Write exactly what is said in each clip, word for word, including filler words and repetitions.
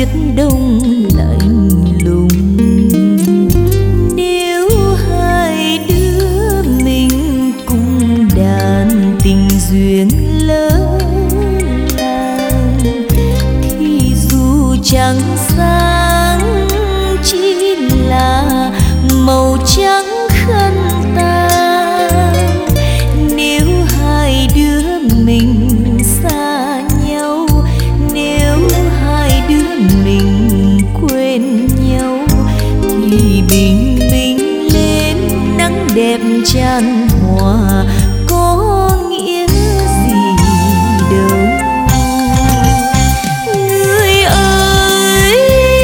tuyết đông lạnh lùng. Nếu hai đứa mình cùng đàn tình duyên lỡ làng, thì dù trăng sáng chỉ là màu trắng khăn tang. Nếu hai đứa mình xa nhau, nếu hai đứa mình quên nhau, thì bình minh lên nắng đẹp tràn hòa có nghĩa gì đâu. Người ơi,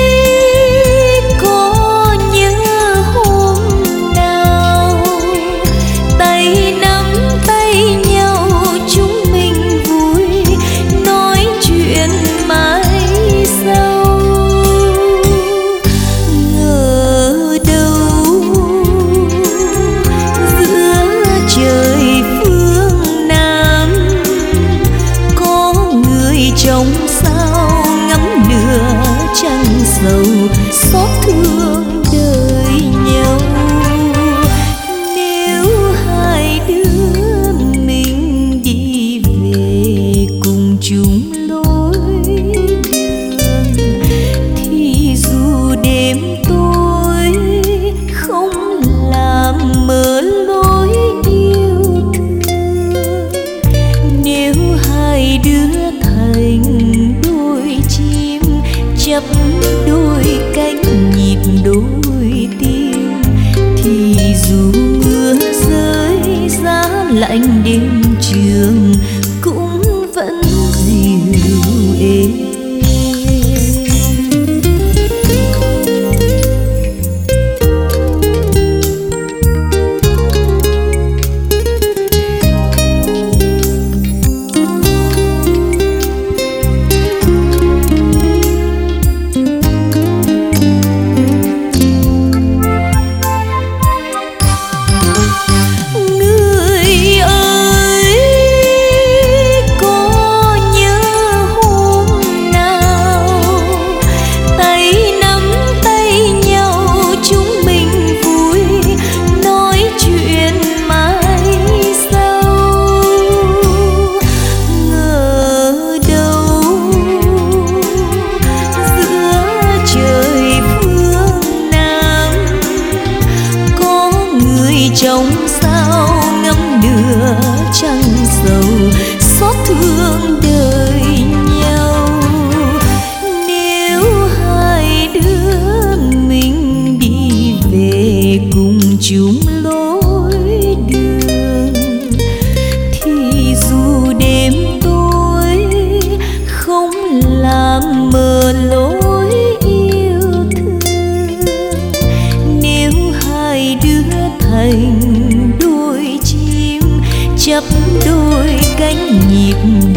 có nhớ hôm nào tay nắm tay nhau chúng mình vui nói chuyện mãi sau. Ngờ đâu giữa trời phương Nam có người trong sao ngắm lửa trăng sầu xót thương đời nhau. Nếu hai đứa mình đi về cùng chung lối đường, thì dù đêm tối không làm mờ lối yêu thương. Nếu hai đứa thành đôi chim chấp đôi cánh nhịp đôi tim, thì dù mưa rơi giá lạnh đêm trường cũng vẫn dịu êm. Người ơi, có nhớ hôm nào tay nắm tay nhau chúng mình vui nói chuyện mãi sau. Ngờ đâu giữa trời phương Nam có người trong sao ngắm lửa trăng sầu xót thương đời nhau. Nếu hai đứa mình đi về cùng chung lối đường, thì dù đêm tối không làm mờ lối yêu thương. Nếu hai đứa thành đôi chim chấp đôi cánh nhịp